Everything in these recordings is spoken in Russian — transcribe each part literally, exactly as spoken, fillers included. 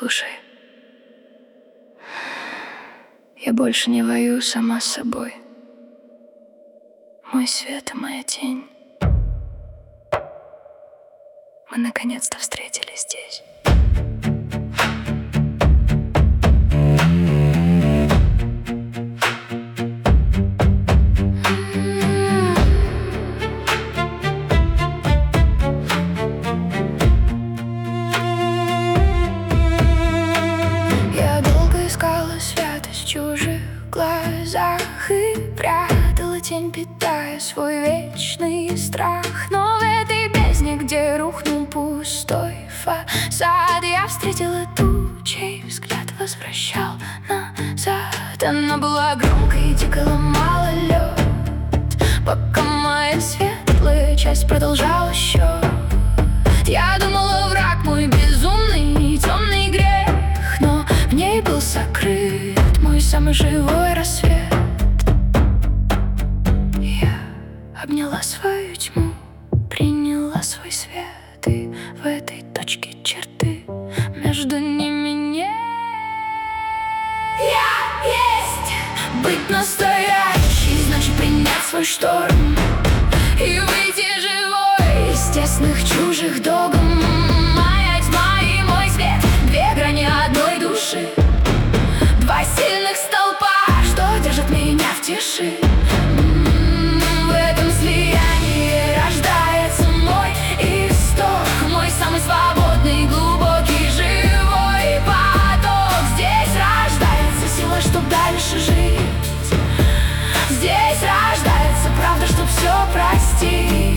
Послушай, я больше не воюю сама с собой. Мой свет и моя тень. Мы наконец-то встретились здесь. Я долго искала святость в чужих глазах и прятала тень, питая свой вечный страх. Но в этой бездне, где рухнул пустой фасад, я встретила ту, чей взгляд возвращал назад. Она была громкой и дико ломала лед, пока моя светлая часть продолжала счет. Я думала, враг мой безумный и темный грех, но в ней был сокрыт мой самый живой рассвет. Я обняла свою тьму, приняла свой свет, и в этой точке черты между ними нет. Я есть! Быть настоящей значит принять свой шторм и выйти живой из тесных чужих догм. Моя тьма и мой свет, две грани одной души, два сильных столпа, что держат меня в тиши. М-м-м, в этом слиянии рождается мой исток, мой самый свободный, глубокий, живой поток. Здесь рождается сила, чтоб дальше жить. Здесь рождается правда, чтоб все простить.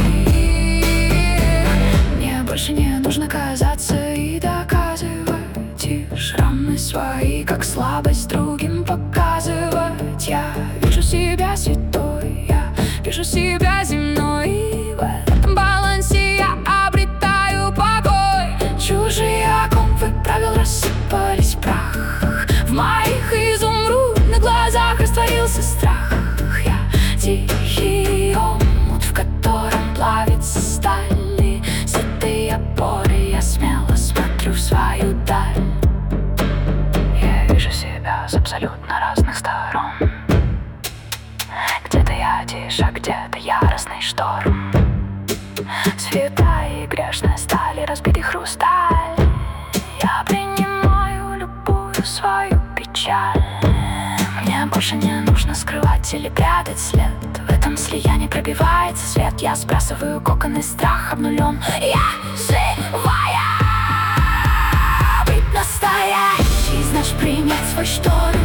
Мне больше не нужно казаться и доказывать, и шрамы свои, как слабость, другим показывать. Я вижу себя святой, я вижу себя земной, и в этом балансе я обретаю покой. Чужие оковы правил рассыпались в прах, в моих изумрудных глазах растворился страх. Я тихий омут, в котором плавится сталь, и с этой опоры я смело смотрю в свою даль. Я вижу себя с абсолютно разных сторон. Где-то я тише, а где-то яростный шторм. Святая и грешная сталь и разбитый хрусталь. Я принимаю любую свою печаль. Мне больше не нужно скрывать или прятать след. В этом слиянии пробивается свет. Я сбрасываю кокон, и страх обнулен. Я живая! Быть настоящей значит принять свой шторм